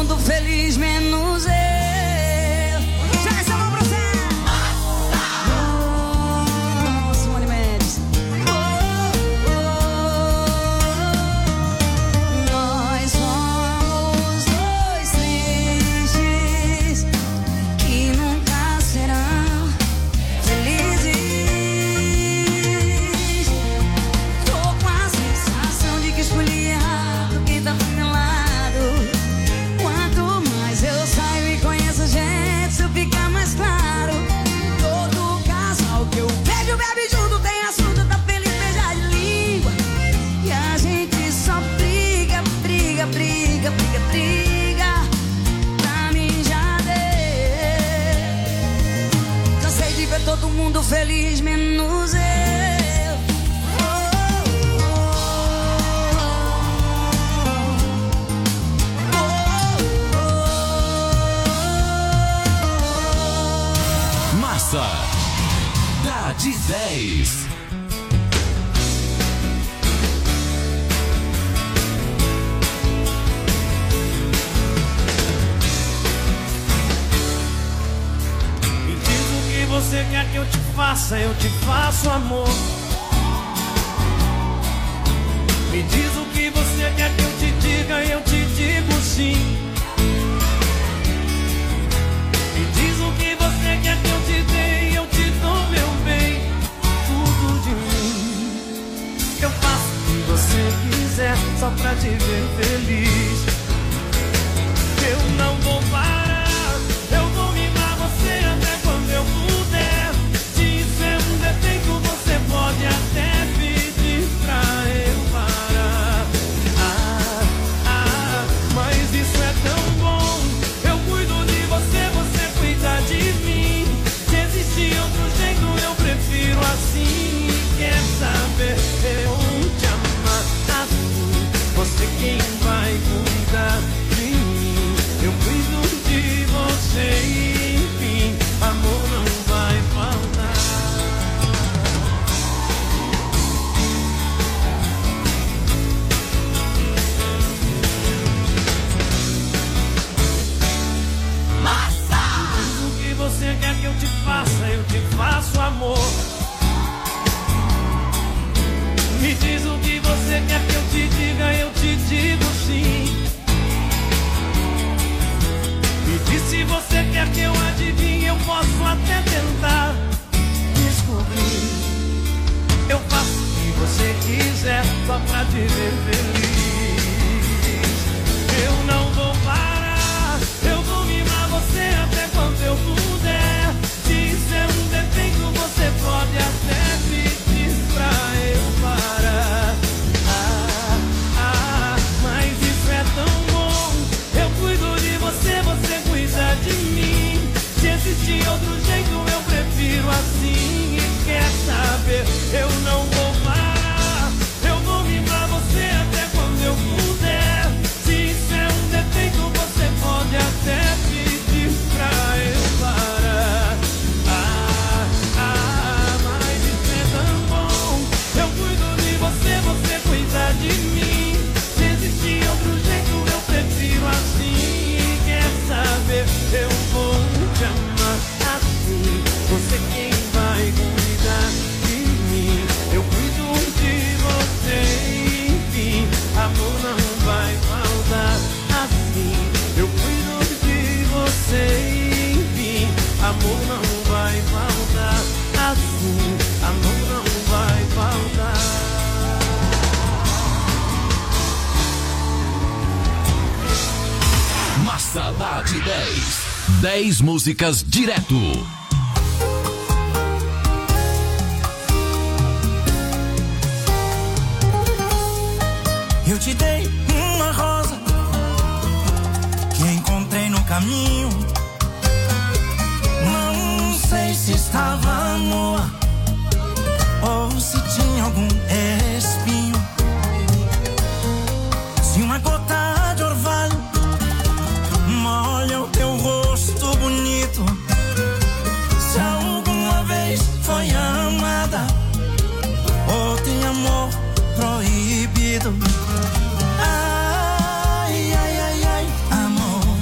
mundo feliz, menos eu. Já essa mão pra você. Simone Mendes. Nós somos dois tristes que nunca serão felizes. Tô com a sensação de que escolhi errado quem tá do meu lado. Quanto mais eu saio e conheço gente, isso fica mais claro. Todo casal que eu vejo bebe junto, tem assunto, tá feliz, beija de língua. E a gente só briga, briga, briga, briga, briga. Pra mim já deu. Cansei de ver todo mundo feliz, menos eu. Massa dá de 10. Me diz o que você quer que eu te faça, eu te faço, amor. Me diz o que você quer que eu te diga, eu te digo sim. Me diz o que você quer que eu te dê, eu te dou meu bem. Tudo de mim eu faço o que você quiser, só pra te ver feliz. Eu não vou parar, eu vou mimar você até quando eu puder. Se isso é um defeito, você pode até pedir pra eu parar. Mas isso é tão bom. Eu cuido de você, você cuida de mim. Se existir outro jeito, eu prefiro assim. Quer saber? Eu te amar assim. Você quem vai cuidar de mim. Eu cuido de você, enfim. Amor não vai faltar. Massa! Diz o que você quer que eu te faça, eu te faço, amor. Me diz o que você quer que eu te diga, eu te digo sim. Me diz se você quer que eu adivinhe, eu posso até tentar descobrir. Eu faço o que você quiser, só pra te ver feliz. Eu não vou parar, eu vou mimar você até quando eu puder. Se isso é um defeito, você pode até pedir pra eu parar. Mas isso é tão bom. Eu cuido de você, você cuida de mim. Se existir outro jeito, eu prefiro assim. E quer saber? Eu não vou parar, eu vou mimar você até quando eu puder. Se isso é um defeito, você pode até pedir pra eu parar. Mas isso é tão bom. Eu cuido de você, você cuida de mim. Se existir outro jeito, eu prefiro assim. E quer saber? Eu vou te amar assim. Você quem vai cuidar de mim. Eu cuido de você, enfim. Amor não vai faltar assim. Eu cuido de você, enfim. Amor não vai faltar assim. Amor não vai faltar. Massa dá de 10. 10 músicas direto. Eu te dei uma rosa que encontrei no caminho. Não sei se estava nua ou se tinha algum espinho. Se uma gota de orvalho molha o teu rosto bonito, se alguma vez foi amada ou tem amor proibido. Ai, ai, ai, ai, amor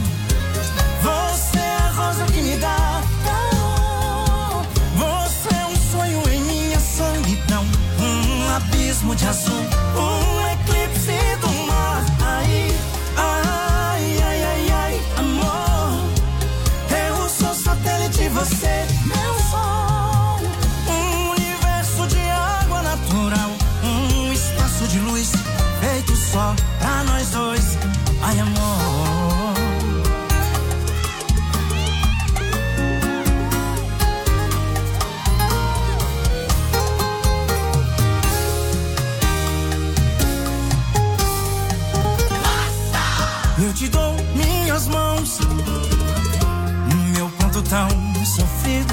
luz, feito só pra nós dois. Ai, amor. Eu te dou minhas mãos, meu pranto tão sofrido,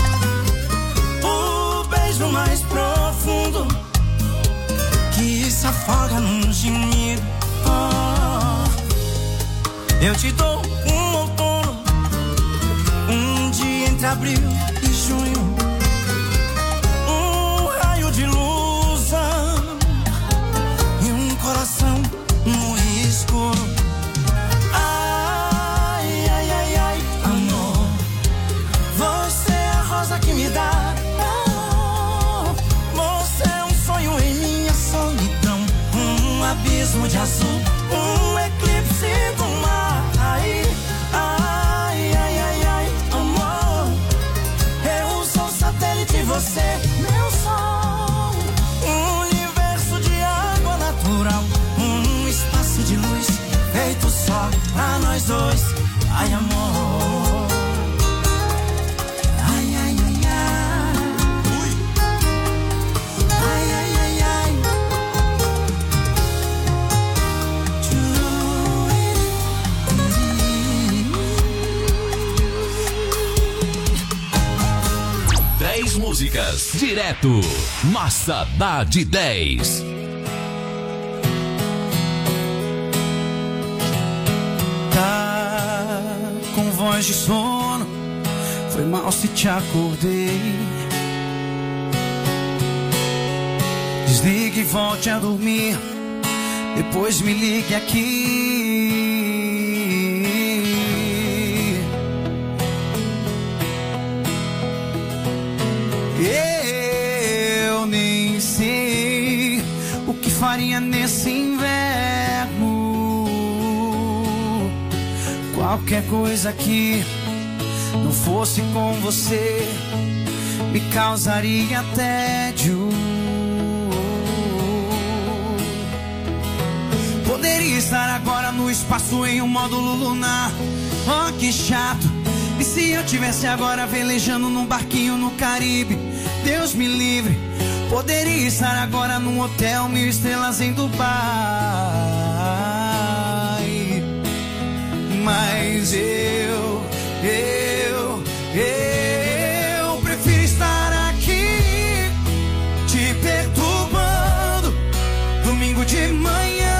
o beijo mais profundo que se afoga num gemido. Eu te dou um outono, um dia entre abril e junho, um raio de luz e um coração no escuro. Que me dá, você é um sonho em minha solidão, um abismo de azul, um eclipse do mar. Ai, ai, ai, ai, ai, amor, eu sou satélite, você meu sol, um universo de água natural, um espaço de luz feito só pra nós dois. Ai, amor. Músicas direto, Massa dá de 10. Tá com voz de sono, foi mal se te acordei. Desligue e volte a dormir, depois me ligue aqui. Eu nem sei o que faria nesse inverno. Qualquer coisa que não fosse com você me causaria tédio. Poderia estar agora no espaço em um módulo lunar. Oh, que chato. E se eu tivesse agora velejando num barquinho no Caribe? Deus me livre. Poderia estar agora num hotel 1000 estrelas em Dubai. Mas eu prefiro estar aqui te perturbando domingo de manhã.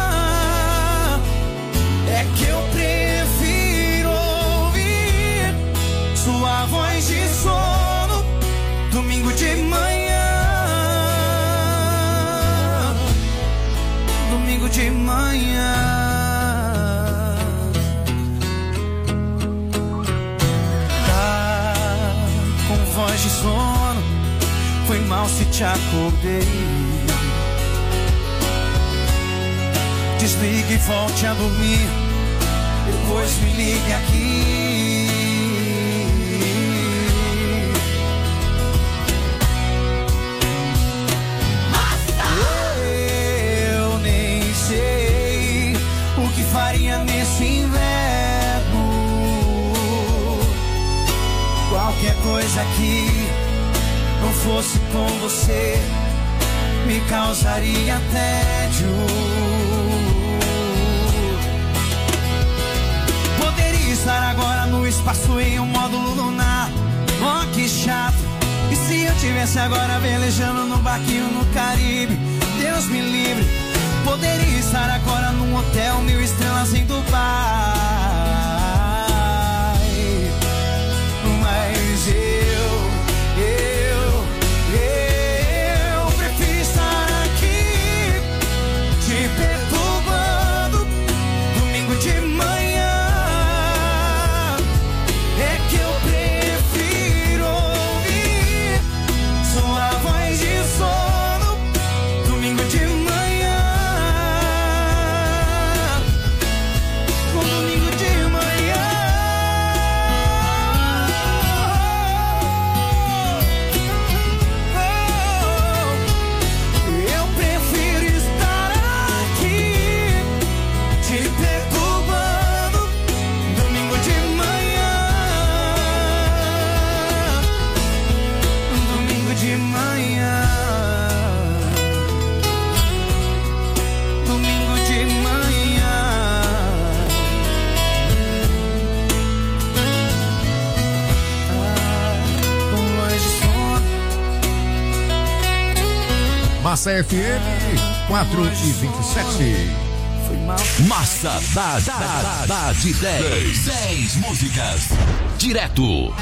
É que eu prefiro ouvir sua voz de sono domingo de manhã. Domingo de manhã. Tá com voz de sono, foi mal se te acordei. Desligue e volte a dormir, depois me ligue aqui. Eu nem sei o que faria nesse inverno. Qualquer coisa que não fosse com você me causaria tédio. Poderia estar agora no espaço em um módulo lunar. Oh, que chato. E se eu tivesse agora velejando num barquinho no Caribe? Deus me livre. Poderia estar agora num hotel 1000 estrelas em Dubai. Mas eu prefiro estar aqui te perturbando domingo de manhã. É que eu prefiro ouvir sua voz de sono domingo de manhã. Massa FM 4h27. Massa dá de 10. 10 músicas. Direto.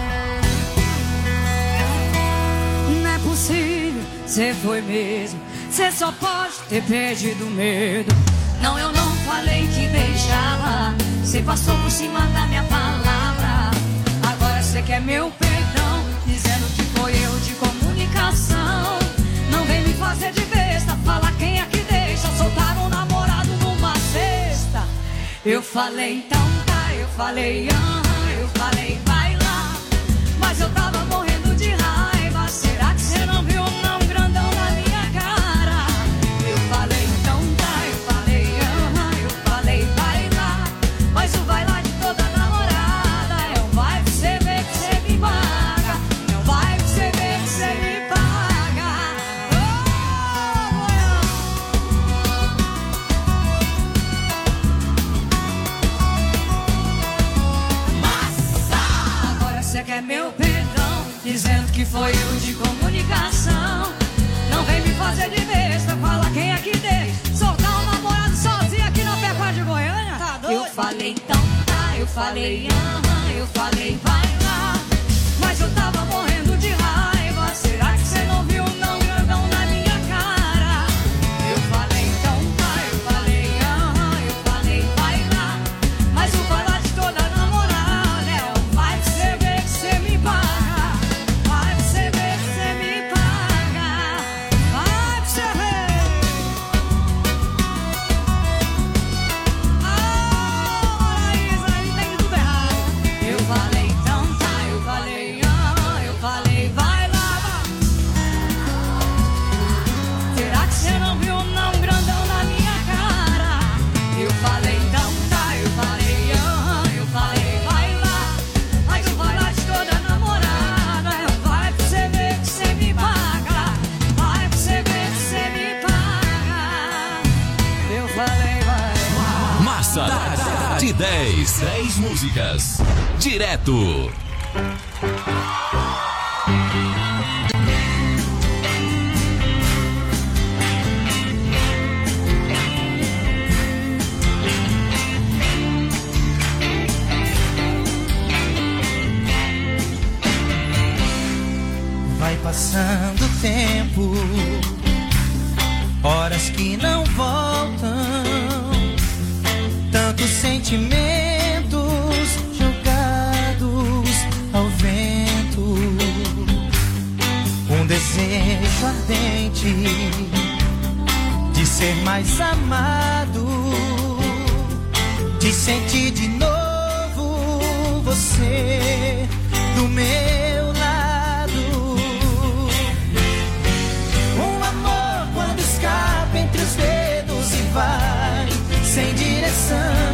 Não é possível, cê foi mesmo. Cê só pode ter perdido medo. Não, eu não falei que deixava. Cê passou por cima da minha palavra. Agora cê quer meu perdão, dizendo que foi erro de comunicação. Não vem me fazer de besta, fala quem é que deixa soltar um namorado numa sexta. Eu falei então tá, eu falei eu falei vai lá. Mas eu tava morrendo de raiva. Será que cê não viu não grandão na minha cara? Eu falei então tá, eu falei eu falei vai lá. Mas o vai lá de toda namorada é um vai pra cê ver que cê me paga. É um vai pra cê ver que cê me paga. Você quer meu perdão, dizendo que foi erro de comunicação. Não vem me fazer de besta, fala quem é que deixa soltar um namorado sozinho aqui na Pecuária de Goiânia. Tá doido? Eu falei então tá, eu falei eu falei vai lá. Mas eu tava morrendo de raiva. Será que você não viu não grandão na minha cara? Eu falei então tá, eu falei vai lá. Mas o vai lá de toda namorada é um vai pra você ver que você me paga. Vai pra você ver que você me paga. Vai pra você ver. Isso aí tem tudo errado. Eu falei então tá, eu falei vai lá. Será que você não viu não grandão na minha cara? Eu falei então tá, eu falei vai lá. Mas o vai lá de toda namorada é um vai pra você ver que você me paga. Vai pra você ver que você me paga. Eu falei vai. Massa de 10. 10 músicas. Direto. Vai passando o tempo, horas que não voltam, tantos sentimentos jogados ao vento, um desejo ardente de ser mais amado, de sentir de novo você do meu lado. Um amor quando escapa entre os dedos e vai sem direção.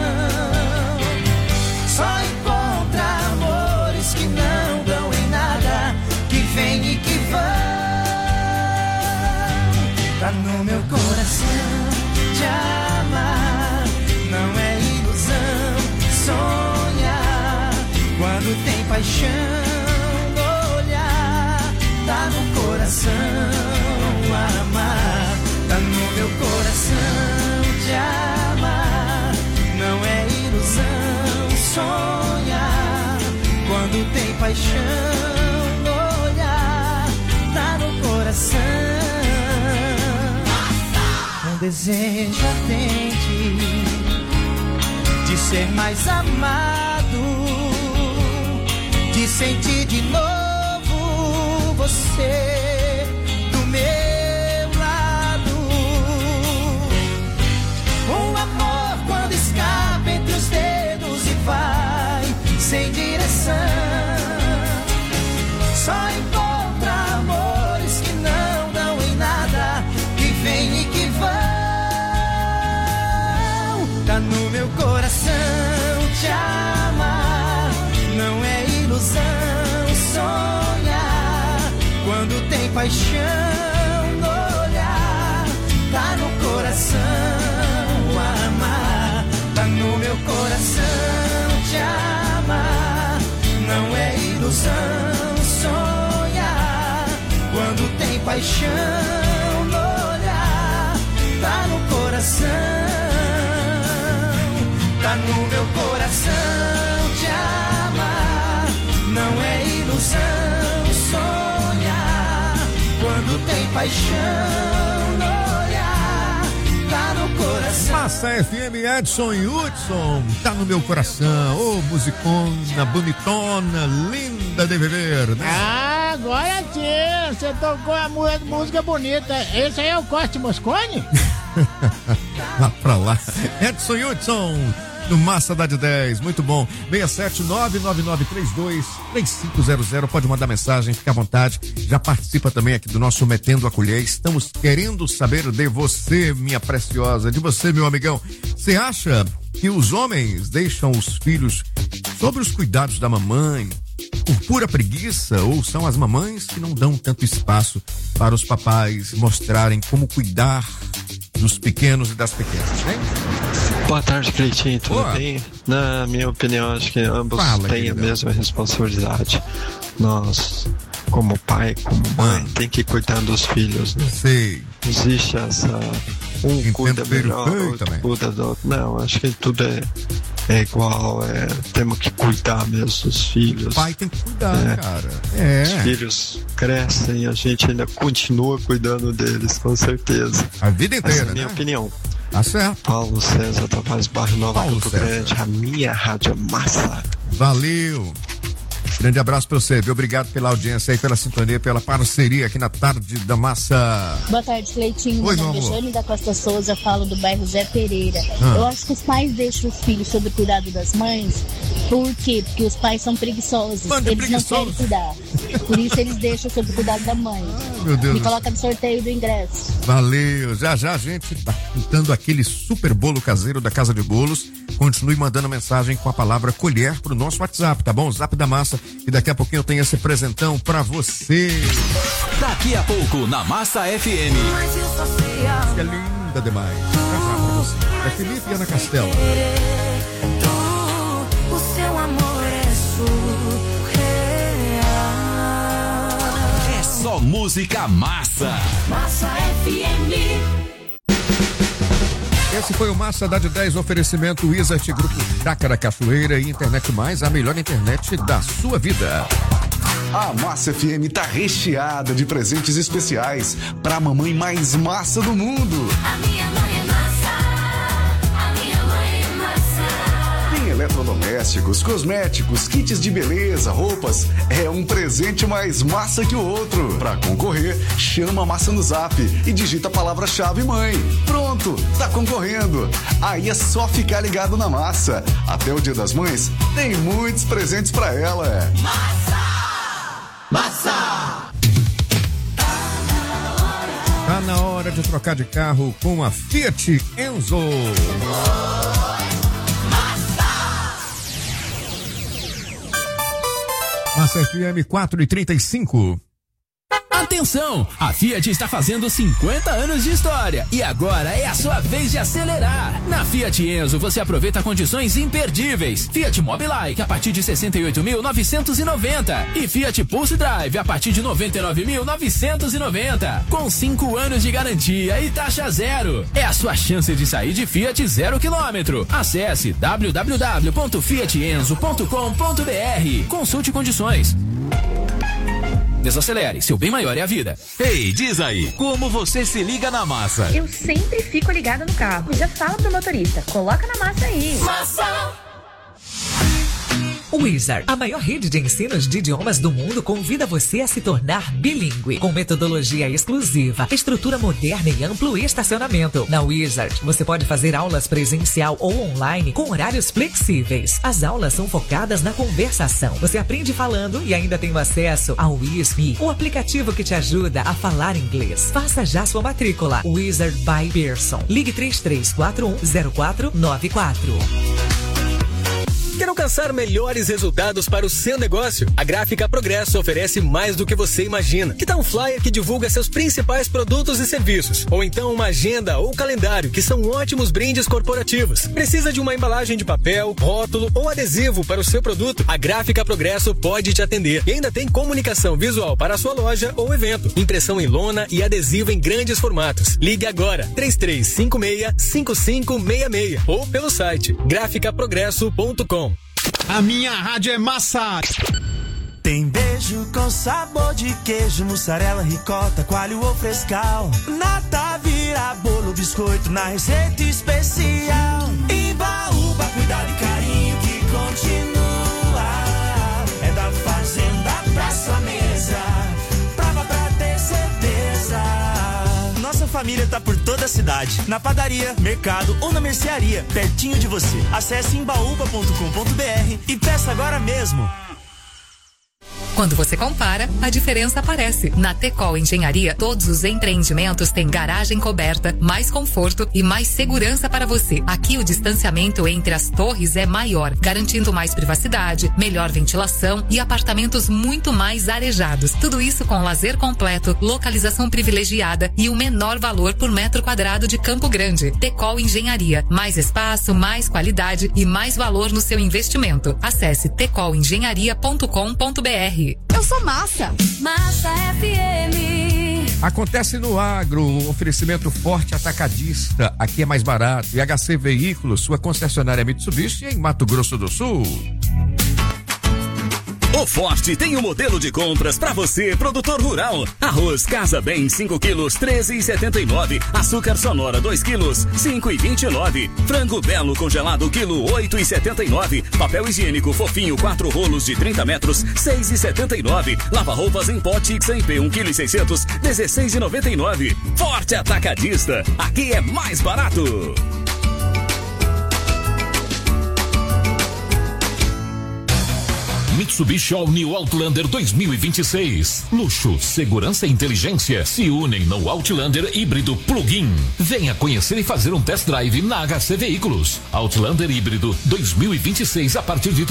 Só encontra amores que não dão em nada, que vêm e que vão. Tá no meu coração te amar, não é ilusão sonhar. Quando tem paixão no olhar, tá no coração amar. Tá no meu coração te amar, não é ilusão sonhar. Quando tem paixão no olhar, tá no coração. Um desejo ardente de ser mais amado, de sentir de novo você do meu lado. Um amor quando escapa entre os dedos e vai sem direção. Só encontra amores que não dão em nada, que vêm e que vão. Tá no meu coração te amar, não é ilusão sonhar. Quando tem paixão no olhar, tá no coração amar. Tá no meu coração te amar, não é ilusão sonhar. Quando tem paixão no coração, tá no meu coração te amar. Não é ilusão sonhar quando tem paixão no olhar, tá no coração. Massa FM, Edson e Hudson, tá no meu coração. Ô, musicona, bonitona, linda de viver, né? Ah, agora sim, você tocou a música bonita. Esse aí é o Corte Moscone? Lá pra lá. Edson e Hudson, no Massa da de 10, muito bom. 67999323500, pode mandar mensagem, fica à vontade. Já participa também aqui do nosso Metendo a Colher. Estamos querendo saber de você, minha preciosa, de você, meu amigão. Você acha que os homens deixam os filhos sob os cuidados da mamãe por pura preguiça, ou são as mamães que não dão tanto espaço para os papais mostrarem como cuidar dos pequenos e das pequenas, hein? Boa tarde, Cleitinho, tudo Boa. bem? Na minha opinião, acho que ambos têm querido. a mesma responsabilidade. Nós, como pai, como mãe, tem que cuidar dos filhos, né? Sei. Existe essa... Um cuida melhor, outro também. cuida do outro. Não, acho que tudo é igual, temos que cuidar mesmo dos filhos. O pai tem que cuidar, cara. Os filhos crescem e a gente ainda continua cuidando deles, com certeza. A vida inteira, essa é a minha opinião. Tá certo. Paulo César Tavares, bairro Nova Paulo Campo César. Grande, a minha rádio massa. Valeu. Grande abraço pra você, viu? Obrigado pela audiência aí, pela sintonia, pela parceria aqui na Tarde da Massa. Boa tarde, Cleitinho. Oi, Meu meu nome é amor. Jane da Costa Souza, falo do bairro Zé Pereira. Eu acho que os pais deixam os filhos sob o cuidado das mães. Por quê? Porque os pais são preguiçosos. Mano, Eles preguiçoso. não querem cuidar. Por isso eles deixam sob o cuidado da mãe. Meu Deus Me do coloca no sorteio do ingresso. Valeu, já a gente tá pintando aquele super bolo caseiro da Casa de Bolos. Continue mandando mensagem com a palavra colher pro nosso WhatsApp, tá bom? Zap da Massa, e daqui a pouquinho eu tenho esse presentão pra você. Daqui a pouco na Massa FM. Mas eu só sei Que é linda demais. Já pra você. É Felipe e Ana Castela. o seu amor é surreal. É só música massa. Massa FM. Esse foi o Massa da de 10, oferecimento Wizard, Grupo Chácara Cachoeira e Internet Mais, a melhor internet da sua vida. A Massa FM tá recheada de presentes especiais pra mamãe mais massa do mundo. A minha mãe é massa. A minha mãe é massa. Tem eletrodomésticos, cosméticos, kits de beleza, roupas. É um presente mais massa que o outro. Pra concorrer, chama a Massa no Zap e digita a palavra-chave mãe. Pronto, tá concorrendo. Aí é só ficar ligado na Massa. Até o Dia das Mães, tem muitos presentes pra ela. Massa! Tá na hora de trocar de carro com a Fiat Enzo. Massa FM 4h35. Atenção! A Fiat está fazendo 50 anos de história e agora é a sua vez de acelerar. Na Fiat Enzo você aproveita condições imperdíveis. Fiat Mobilike a partir de 68.990 e Fiat Pulse Drive a partir de 99.990 com 5 anos de garantia e taxa zero. É a sua chance de sair de Fiat 0 km. Acesse www.fiatenzo.com.br. Consulte condições. Desacelere, seu bem maior é a vida. Ei, diz aí, como você se liga na massa? Eu sempre fico ligada no carro. Já fala pro motorista, coloca na massa aí. Massa! Wizard, a maior rede de ensinos de idiomas do mundo, convida você a se tornar bilíngue, com metodologia exclusiva, estrutura moderna e amplo estacionamento. Na Wizard, você pode fazer aulas presencial ou online com horários flexíveis. As aulas são focadas na conversação. Você aprende falando e ainda tem acesso ao WISP, o aplicativo que te ajuda a falar inglês. Faça já sua matrícula. Wizard by Pearson. Ligue 33410494. Quer alcançar melhores resultados para o seu negócio? A Gráfica Progresso oferece mais do que você imagina. Que tal um flyer que divulga seus principais produtos e serviços? Ou então uma agenda ou calendário, que são ótimos brindes corporativos. Precisa de uma embalagem de papel, rótulo ou adesivo para o seu produto? A Gráfica Progresso pode te atender. E ainda tem comunicação visual para a sua loja ou evento. Impressão em lona e adesivo em grandes formatos. Ligue agora, 3356-5566 ou pelo site graficaprogresso.com. A minha rádio é massa. Tem beijo com sabor de queijo, mussarela, ricota, coalho ou frescal. Nata vira bolo, biscoito na receita especial. Imbaúba, cuidado e carinho que continua. É da fazenda pra sua mesa, prova pra ter certeza. Nossa família tá por toda a cidade, na padaria, mercado ou na mercearia, pertinho de você. Acesse imbaúba.com.br e peça agora mesmo. Quando você compara, a diferença aparece. Na Tecol Engenharia, todos os empreendimentos têm garagem coberta, mais conforto e mais segurança para você. Aqui o distanciamento entre as torres é maior, garantindo mais privacidade, melhor ventilação e apartamentos muito mais arejados. Tudo isso com lazer completo, localização privilegiada e o menor valor por metro quadrado de Campo Grande. Tecol Engenharia, mais espaço, mais qualidade e mais valor no seu investimento. Acesse tecolengenharia.com.br. Eu sou Massa. Massa FM. Acontece no agro, oferecimento Forte Atacadista. Aqui é mais barato. E HC Veículos, sua concessionária Mitsubishi em Mato Grosso do Sul. O Forte tem um modelo de compras para você, produtor rural. Arroz Casa Bem 5 quilos, 13,79. Açúcar Sonora 2 quilos, 5,29. Frango Belo congelado quilo, 8,79. Papel higiênico fofinho 4 rolos de 30 metros, 6,79. Lava-roupas em pó Tix-MP 1,6 kg, 16,99. Forte Atacadista, aqui é mais barato. Mitsubishi All New Outlander 2026. Luxo, segurança e inteligência se unem no Outlander híbrido plug-in. Venha conhecer e fazer um test drive na HC Veículos. Outlander híbrido 2026 a partir de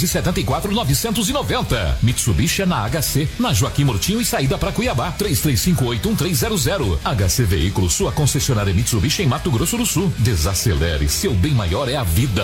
374.990. Mitsubishi é na HC, na Joaquim Murtinho e saída para Cuiabá. 33581300. HC Veículos, sua concessionária Mitsubishi em Mato Grosso do Sul. Desacelere, seu bem maior é a vida.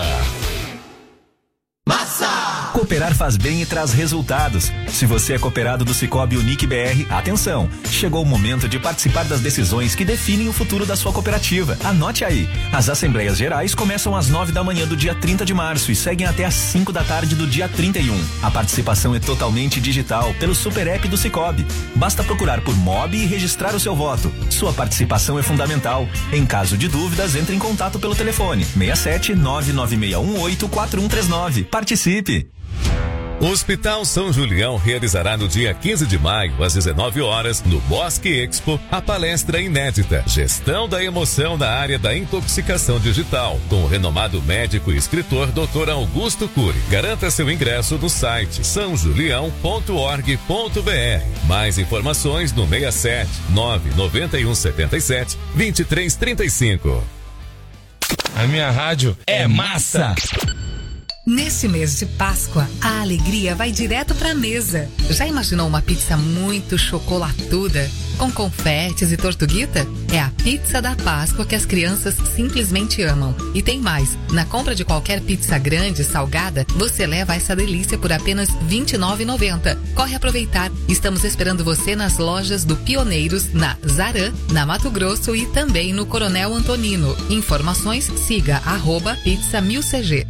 Cooperar faz bem e traz resultados. Se você é cooperado do Cicobi Unique BR, atenção! Chegou o momento de participar das decisões que definem o futuro da sua cooperativa. Anote aí! As Assembleias Gerais começam às 9 da manhã do dia 30 de março e seguem até às 5 da tarde do dia 31. A participação é totalmente digital pelo Super App do Cicobi. Basta procurar por MOB e registrar o seu voto. Sua participação é fundamental. Em caso de dúvidas, entre em contato pelo telefone 67 99618 4139. Participe! O Hospital São Julião realizará no dia 15 de maio, às 19 horas, no Bosque Expo, a palestra inédita Gestão da Emoção na Área da Intoxicação Digital, com o renomado médico e escritor Dr. Augusto Cury. Garanta seu ingresso no site sãojulião.org.br. Mais informações no 67 991 77 2335. A minha rádio é massa. Neste mês de Páscoa, a alegria vai direto pra mesa. Já imaginou uma pizza muito chocolatuda, com confetes e tortuguita? É a pizza da Páscoa que as crianças simplesmente amam. E tem mais, na compra de qualquer pizza grande e salgada, você leva essa delícia por apenas R$ 29,90. Corre aproveitar, estamos esperando você nas lojas do Pioneiros, na Zaran, na Mato Grosso e também no Coronel Antonino. Informações, siga @pizza1000cg.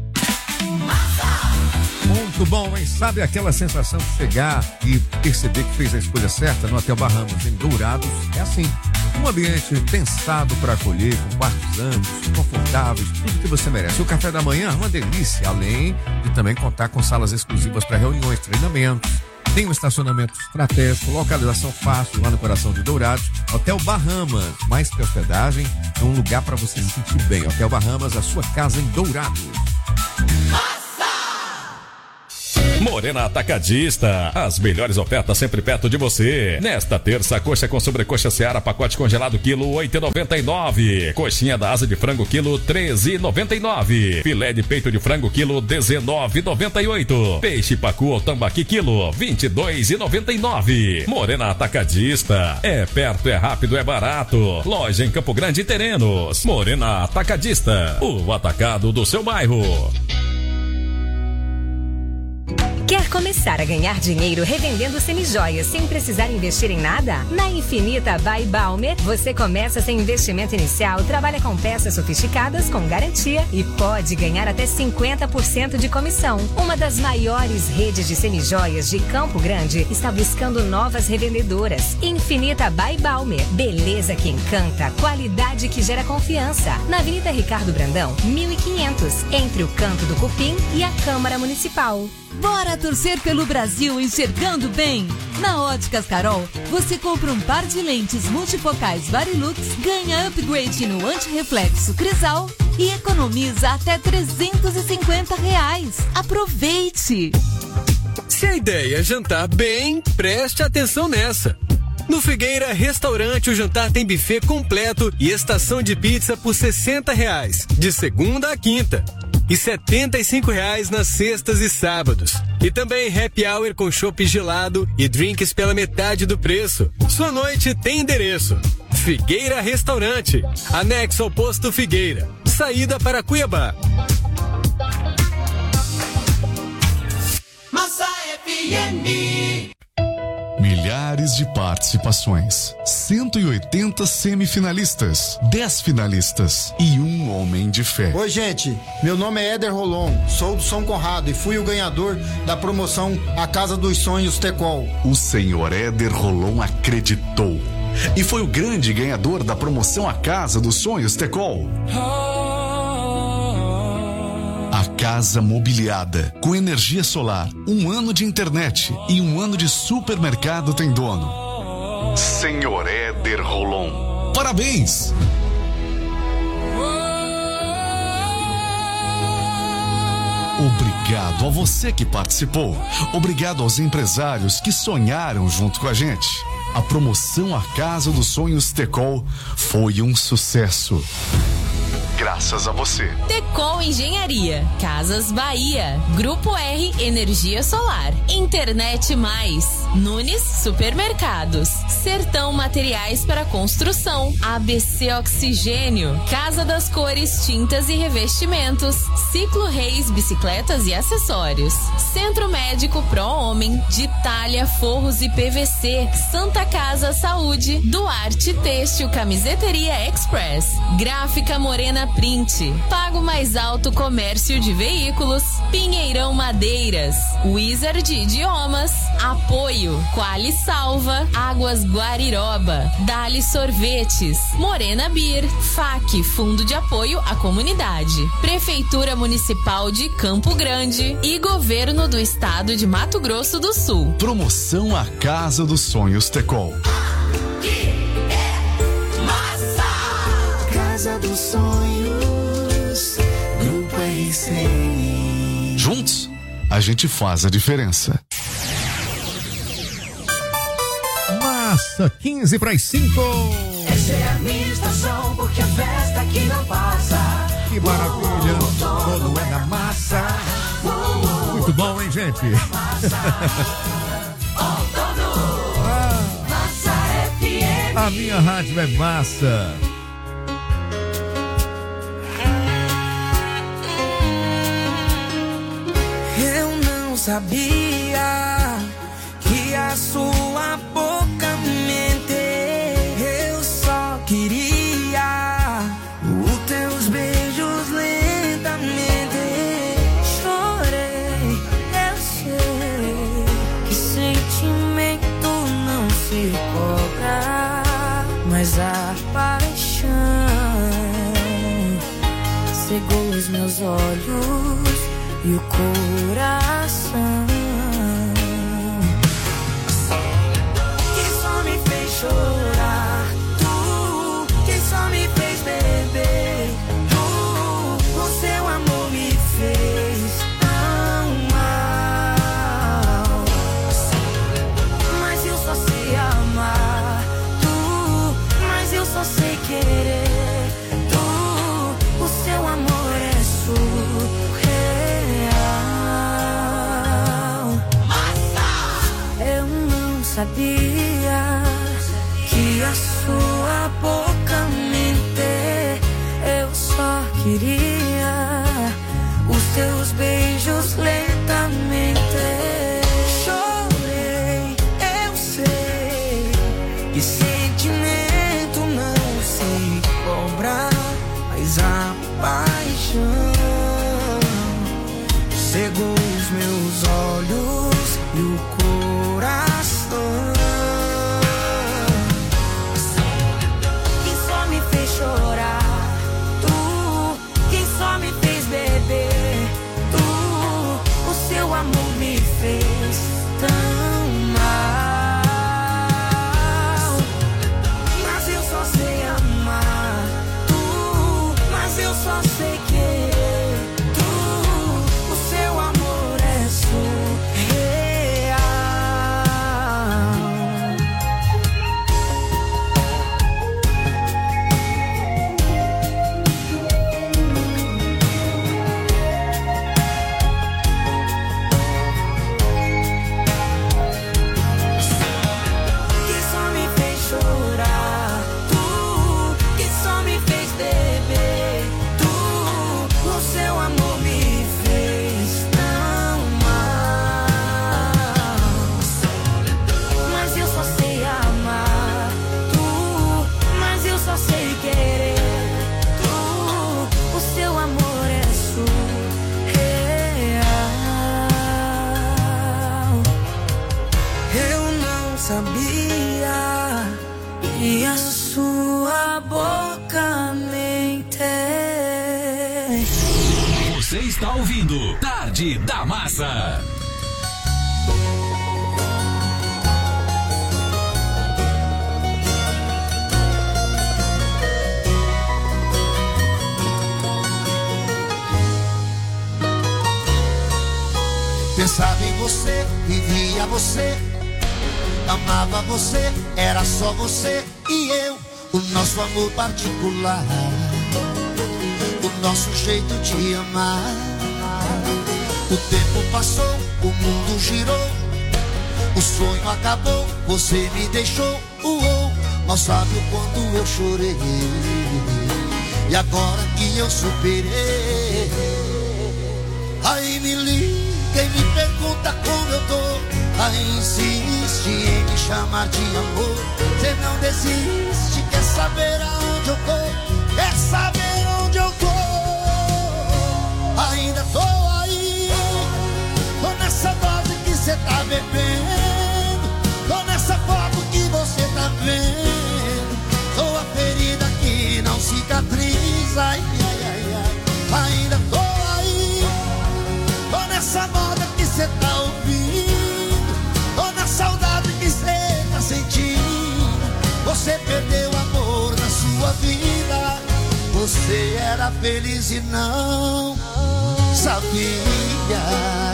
Muito bom, hein? Sabe aquela sensação de chegar e perceber que fez a escolha certa no Hotel Bahamas, em Dourados? É assim, um ambiente pensado para acolher, com quartos amplos, confortáveis, tudo que você merece. O café da manhã é uma delícia, além de também contar com salas exclusivas para reuniões, treinamentos. Tem um estacionamento estratégico, localização fácil lá no coração de Dourados. Hotel Bahamas, mais que hospedagem, é um lugar para você se sentir bem. Hotel Bahamas, a sua casa em Dourados. Morena Atacadista, as melhores ofertas sempre perto de você. Nesta terça, coxa com sobrecoxa Seara, pacote congelado, quilo 8,99. Coxinha da asa de frango, quilo 13,99. Filé de peito de frango, quilo 19,98. Peixe pacu ou tambaqui, quilo 22,99. Morena Atacadista, é perto, é rápido, é barato. Loja em Campo Grande e Terrenos. Morena Atacadista, o atacado do seu bairro. Quer começar a ganhar dinheiro revendendo semijoias sem precisar investir em nada? Na Infinita by Balmer, você começa sem investimento inicial, trabalha com peças sofisticadas com garantia e pode ganhar até 50% de comissão. Uma das maiores redes de semijoias de Campo Grande está buscando novas revendedoras. Infinita by Balmer, beleza que encanta, qualidade que gera confiança. Na Avenida Ricardo Brandão, 1500, entre o Canto do Cupim e a Câmara Municipal. Bora torcer pelo Brasil enxergando bem? Na Óticas Carol, você compra um par de lentes multifocais Varilux, ganha upgrade no antirreflexo Crisal e economiza até R$350. Aproveite! Se a ideia é jantar bem, preste atenção nessa. No Figueira Restaurante, o jantar tem buffet completo e estação de pizza por R$60, de segunda a quinta. E R$75 nas sextas e sábados. E também happy hour com chopp gelado e drinks pela metade do preço. Sua noite tem endereço. Figueira Restaurante, anexo ao posto Figueira. Saída para Cuiabá. Massa FM. Milhares de participações, 180 semifinalistas, 10 finalistas e um homem de fé. Oi, gente, meu nome é Éder Rolon, sou do São Conrado e fui o ganhador da promoção A Casa dos Sonhos Tecol. O senhor Éder Rolon acreditou e foi o grande ganhador da promoção A Casa dos Sonhos Tecol. A casa mobiliada, com energia solar, 1 ano de internet e 1 ano de supermercado tem dono. Senhor Éder Rolon, parabéns! Obrigado a você que participou. Obrigado aos empresários que sonharam junto com a gente. A promoção A Casa dos Sonhos Tecol foi um sucesso. Graças a você. Tecol Engenharia, Casas Bahia, Grupo R Energia Solar, Internet Mais, Nunes Supermercados, Sertão Materiais para Construção, ABC Oxigênio, Casa das Cores Tintas e Revestimentos, Ciclo Reis Bicicletas e Acessórios, Centro Médico Pro Homem, Ditália Forros e PVC, Santa Casa Saúde, Duarte Têxtil Camiseteria Express, Gráfica Morena Print, Pago Mais Alto Comércio de Veículos, Pinheirão Madeiras, Wizard Idiomas, Apoio Quali Salva, Águas Guariroba, Dali Sorvetes, Morena Beer, FAC Fundo de Apoio à Comunidade, Prefeitura Municipal de Campo Grande e Governo do Estado de Mato Grosso do Sul. Promoção A Casa dos Sonhos Tecol. Casa dos Sonhos, Grupo RCN. Juntos, a gente faz a diferença. Massa, 15:05. Essa é a minha estação, porque a festa aqui não passa. Que maravilha, todo é na massa. Muito bom, hein, gente? Massa FM. A minha rádio é massa. Eu não sabia que a sua boca mente. Eu só queria os teus beijos lentamente. Chorei, eu sei que sentimento não se cobra, mas a paixão cegou os meus olhos e o coração que só me fez chorar, tu que só me fez beber, tu, o seu amor me fez amar. sabia que a sua boca mente. Eu só queria os teus beijos lentamente. Chorei, eu sei que sentimento não sei cobrar, mas a paixão cegou os meus olhos e o coração. Quem só me fez chorar, tu. Quem só me fez beber, tu. O seu amor me fez tão mal. Mas eu só sei amar, tu. Mas eu só sei querer, tu. O seu amor é surreal. Quem só me fez chorar, tu. Quem só me fez beber, tu. O seu amor me fez tão mal. Mas eu só sei amar, tu. Mas eu só sei querer, tu. O seu amor é surreal. Eu não sabia que a sua boca mente. Você está ouvindo Tarde da Massa. Pensava em você, vivia você, amava você, era só você e eu. O nosso amor particular, o nosso jeito de amar. O tempo passou, o mundo girou, o sonho acabou, você me deixou. Mal sabe o quanto eu chorei, e agora que eu superei, aí me liga e me pergunta como eu tô. Aí insiste em me chamar de amor. Você não desiste, quer saber aonde eu tô, quer saber onde eu tô. Ainda tô aí, tô nessa dose que cê tá bebendo, tô nessa foto que você tá vendo, tô a ferida que não cicatriza. Ai, ai, ai, ai. Ainda tô aí, tô nessa moda que cê tá ouvindo, tô na saudade que cê tá sentindo. Você perdeu amor na sua vida, você era feliz e não sabia.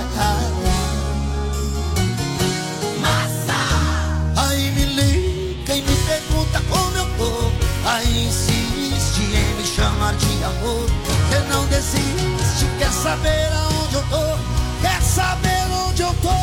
Massa! Aí me liga e me pergunta como eu tô, aí insiste em me chamar de amor. Você não desiste, quer saber aonde eu tô, quer saber onde eu tô.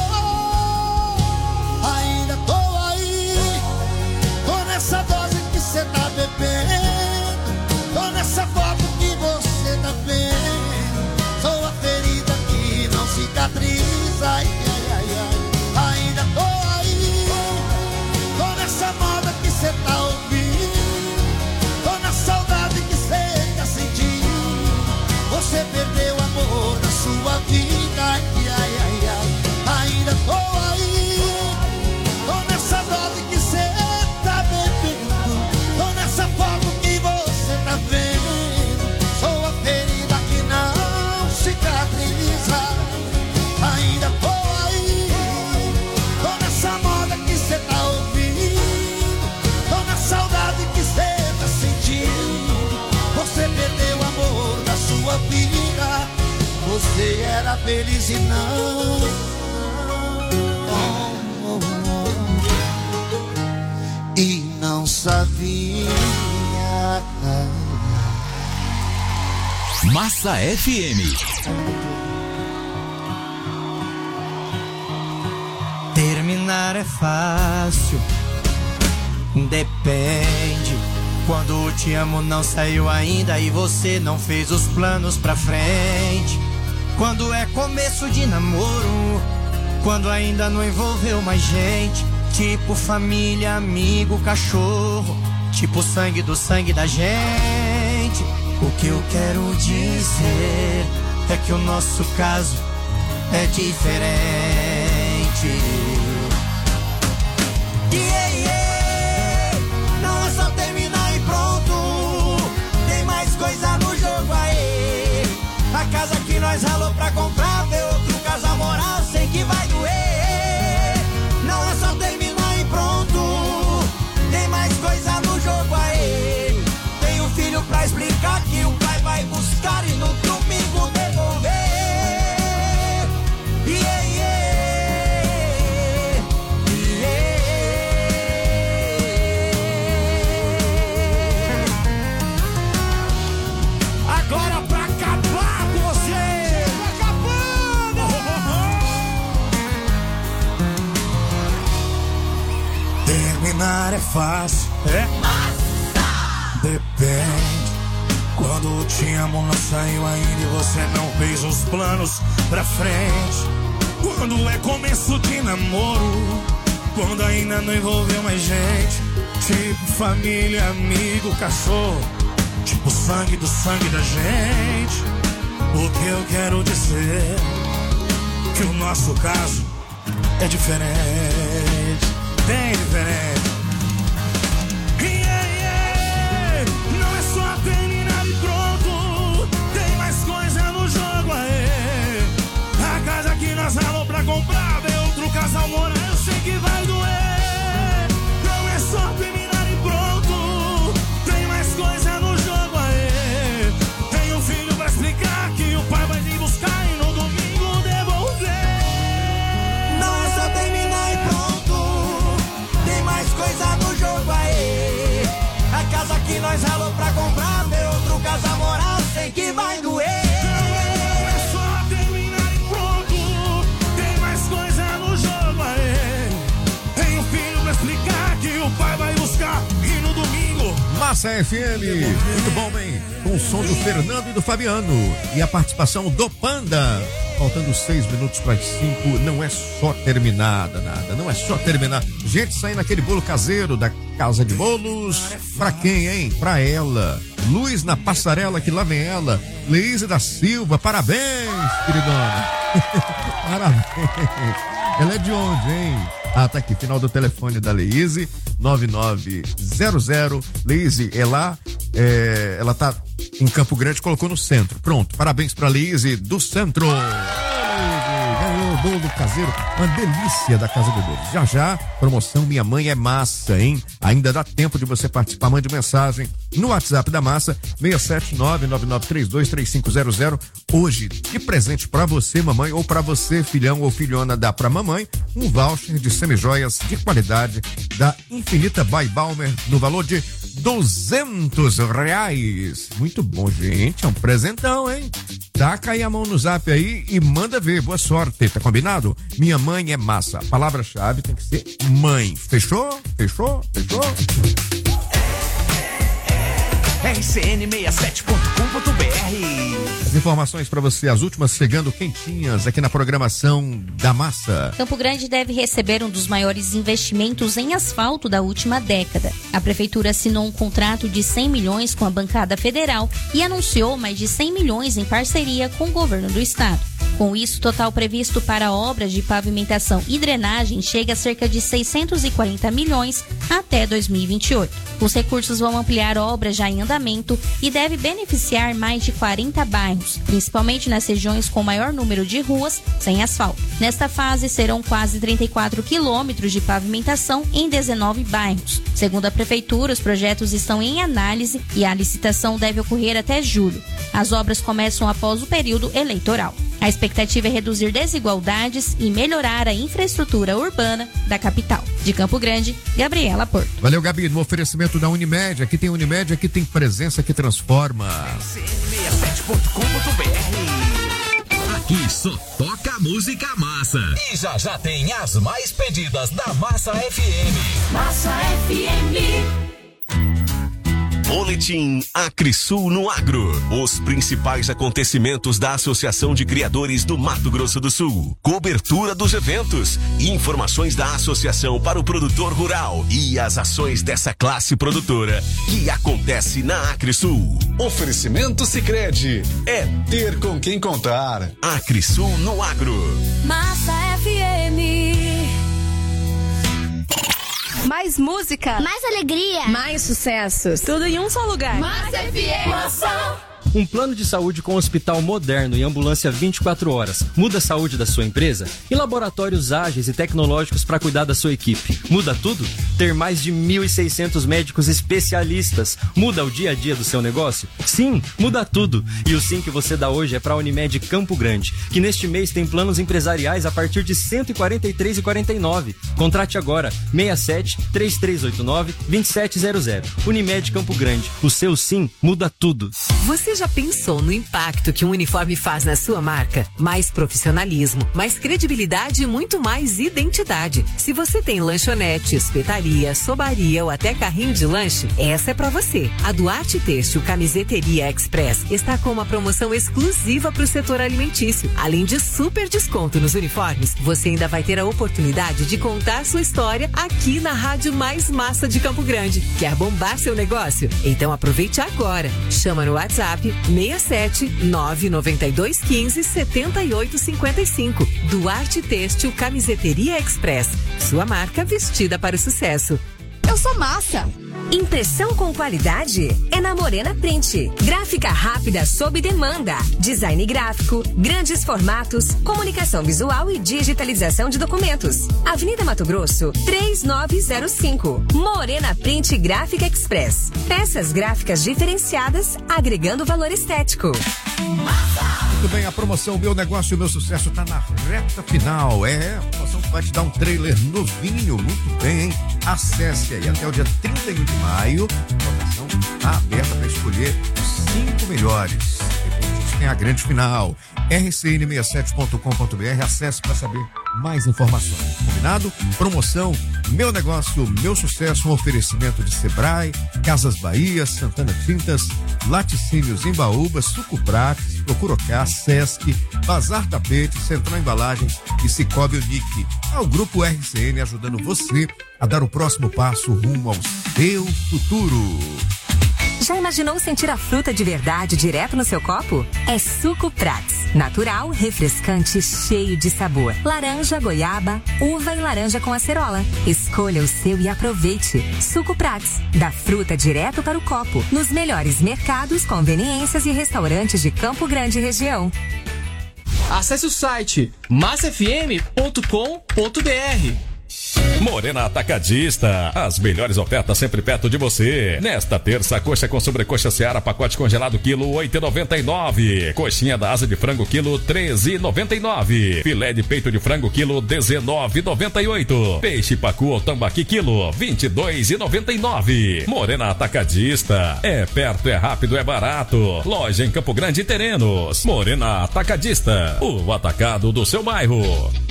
Ainda tô aí, tô nessa dose que cê tá bebendo, tô nessa foto que você tá vendo, sou a ferida que não cicatriza. Ai, ai, ai, ai. Ainda tô aí, tô nessa moda que cê tá ouvindo, tô na saudade que cê tá sentindo. Você perdeu amor na sua vida. Ai, ai, ai, ai. Ainda tô aí, tô nessa dose que cê tá bebendo, tô nessa foto que você tá vendo, sou a ferida que não cicatriza. Ainda tô aí, tô nessa moda que cê tá ouvindo, tô na saudade que cê tá sentindo. Você perdeu amor na sua vida, você era feliz e não. E não sabia. Massa FM. Terminar terminar é fácil. Depende. Quando o te amo não saiu ainda e você não fez os planos pra frente. Quando é começo de namoro, quando ainda não envolveu mais gente. Tipo família, amigo, cachorro. Tipo sangue do sangue da gente. O que eu quero dizer é que o nosso caso é diferente. Yeah, yeah. Não é só terminar e pronto. Tem mais coisa no jogo aí. A casa que nós ralou pra comprar, ver outro casal moral, sei que vai doer. Não é só terminar e pronto. Tem mais coisa no jogo aí. Tem um filho pra explicar que o pai vai buscar e no domingo devolver. Yeah, yeah, yeah. Agora pra acabar com você. Acabando. Terminar é fácil. É? Depende. Quando te amo não saiu ainda e você não fez os planos pra frente. Quando é começo de namoro, quando ainda não envolveu mais gente. Tipo família, amigo, cachorro. Tipo sangue do sangue da gente. O que eu quero dizer que o nosso caso é diferente. Bem diferente. Não é só terminar e pronto. Tem mais coisa no jogo aí. A casa que nós ralou pra comprar, ver outro casal morar, eu sei que vai doer. Não é só terminar e pronto. Tem mais coisa no jogo aí. Tem um filho pra explicar que o pai vai vir buscar e no domingo devolver. Não é só terminar e pronto. Tem mais coisa no jogo aí. A casa que nós ralou pra comprar, ver outro casal morar, sei que vai doer. Não é só terminar e pronto. Tem mais coisa no jogo aí. Tem um filho pra explicar que o pai vai buscar e no domingo. Massa FM, muito bom, hein? Com o som do Fernando e do Fabiano e a participação do Panda. Faltando 6 minutos para as 5, não é só terminada, nada, não é só terminar. Gente, saindo aquele bolo caseiro da Casa de Bolos, pra quem, hein? Pra ela, Luz na Passarela, que lá vem ela, Leíse da Silva, parabéns, queridona. Parabéns. Ela é de onde, hein? Ah, tá aqui, final do telefone da Leíse, 9900. Leíse, ela tá em Campo Grande, colocou no centro. Pronto, parabéns pra Leíse do centro. Ganhou o bolo caseiro, uma delícia da Casa de Bolos. Já já, promoção Minha Mãe é Massa, hein? Ainda dá tempo de você participar, mande mensagem no WhatsApp da Massa, 679-9932-3500. Hoje, de presente pra você, mamãe, ou pra você, filhão ou filhona, dá pra mamãe, um voucher de semijoias de qualidade da Infinita by Balmer, no valor de R$200. Muito bom, gente, é um presentão, hein? Taca aí a mão no zap aí e manda ver, boa sorte, tá combinado? Minha Mãe é Massa, a palavra-chave tem que ser mãe, fechou? Fechou? Fechou? RCN67.com.br. As informações para você, as últimas chegando quentinhas aqui na programação da Massa. Campo Grande deve receber um dos maiores investimentos em asfalto da última década. A prefeitura assinou um contrato de 100 milhões com a bancada federal e anunciou mais de 100 milhões em parceria com o governo do estado. Com isso, o total previsto para obras de pavimentação e drenagem chega a cerca de 640 milhões até 2028. Os recursos vão ampliar obras já em andamento e deve beneficiar mais de 40 bairros, principalmente nas regiões com maior número de ruas sem asfalto. Nesta fase, serão quase 34 quilômetros de pavimentação em 19 bairros. Segundo a prefeitura, os projetos estão em análise e a licitação deve ocorrer até julho. As obras começam após o período eleitoral. A expectativa é reduzir desigualdades e melhorar a infraestrutura urbana da capital. De Campo Grande, Gabriela Porto. Valeu, Gabi, no oferecimento da Unimed. Aqui tem Unimed, aqui tem presença que transforma. RCN67.com.br. Aqui só toca música massa. E já já tem as mais pedidas da Massa FM. Massa FM. Boletim Acresul no Agro. Os principais acontecimentos da Associação de Criadores do Mato Grosso do Sul. Cobertura dos eventos. Informações da Associação para o Produtor Rural. E as ações dessa classe produtora que acontece na Acresul. Oferecimento Sicredi. É ter com quem contar. Acresul no Agro. Massa FM. Mais música, mais alegria, mais sucessos. Tudo em um só lugar. Massa FM. Massa. Um plano de saúde com hospital moderno e ambulância 24 horas. Muda a saúde da sua empresa? E laboratórios ágeis e tecnológicos para cuidar da sua equipe. Muda tudo? Ter mais de 1.600 médicos especialistas. Muda o dia a dia do seu negócio? Sim, muda tudo. E o sim que você dá hoje é para a Unimed Campo Grande, que neste mês tem planos empresariais a partir de R$ 143,49. Contrate agora, 67-3389-2700. Unimed Campo Grande. O seu sim muda tudo. Você já pensou no impacto que um uniforme faz na sua marca? Mais profissionalismo, mais credibilidade e muito mais identidade. Se você tem lanchonete, espetaria, sobaria ou até carrinho de lanche, essa é pra você. A Duarte Têxtil Camiseteria Express está com uma promoção exclusiva para o setor alimentício. Além de super desconto nos uniformes, você ainda vai ter a oportunidade de contar sua história aqui na Rádio Mais Massa de Campo Grande. Quer bombar seu negócio? Então aproveite agora. Chama no WhatsApp 67 992 15 78 55. Duarte Têxtil Camiseteria Express. Sua marca vestida para o sucesso. Eu sou massa. Impressão com qualidade é na Morena Print. Gráfica rápida sob demanda. Design gráfico, grandes formatos, comunicação visual e digitalização de documentos. Avenida Mato Grosso, 3905. Morena Print Gráfica Express. Peças gráficas diferenciadas, agregando valor estético. Muito bem, a promoção Meu Negócio, Meu Sucesso está na reta final. É, a promoção que vai te dar um trailer novinho. Muito bem, hein? Acesse aí até o dia 31 de maio. A promoção está aberta para escolher os 5 melhores. Depois a gente tem a grande final. rcn67.com.br. Acesse para saber mais informações. Combinado? Promoção Meu Negócio, Meu Sucesso. Um oferecimento de Sebrae, Casas Bahia, Santana Tintas, Laticínios Embaúba, Sucuprates, Procurocá, Sesc, Bazar Tapete, Central Embalagens e Cicobi Unique. Ao Grupo RCN ajudando você a dar o próximo passo rumo ao seu futuro. Já imaginou sentir a fruta de verdade direto no seu copo? É Suco Prats. Natural, refrescante, cheio de sabor. Laranja, goiaba, uva e laranja com acerola. Escolha o seu e aproveite. Suco Prats. Da fruta direto para o copo. Nos melhores mercados, conveniências e restaurantes de Campo Grande e região. Acesse o site massafm.com.br. Morena Atacadista, as melhores ofertas sempre perto de você. Nesta terça, coxa com sobrecoxa Seara, pacote congelado, quilo 8,99. Coxinha da asa de frango, quilo 13,99. Filé de peito de frango, quilo 19,98. Peixe pacu ou tambaqui, quilo 22,99. Morena Atacadista, é perto, é rápido, é barato. Loja em Campo Grande e Terenos. Morena Atacadista, o atacado do seu bairro.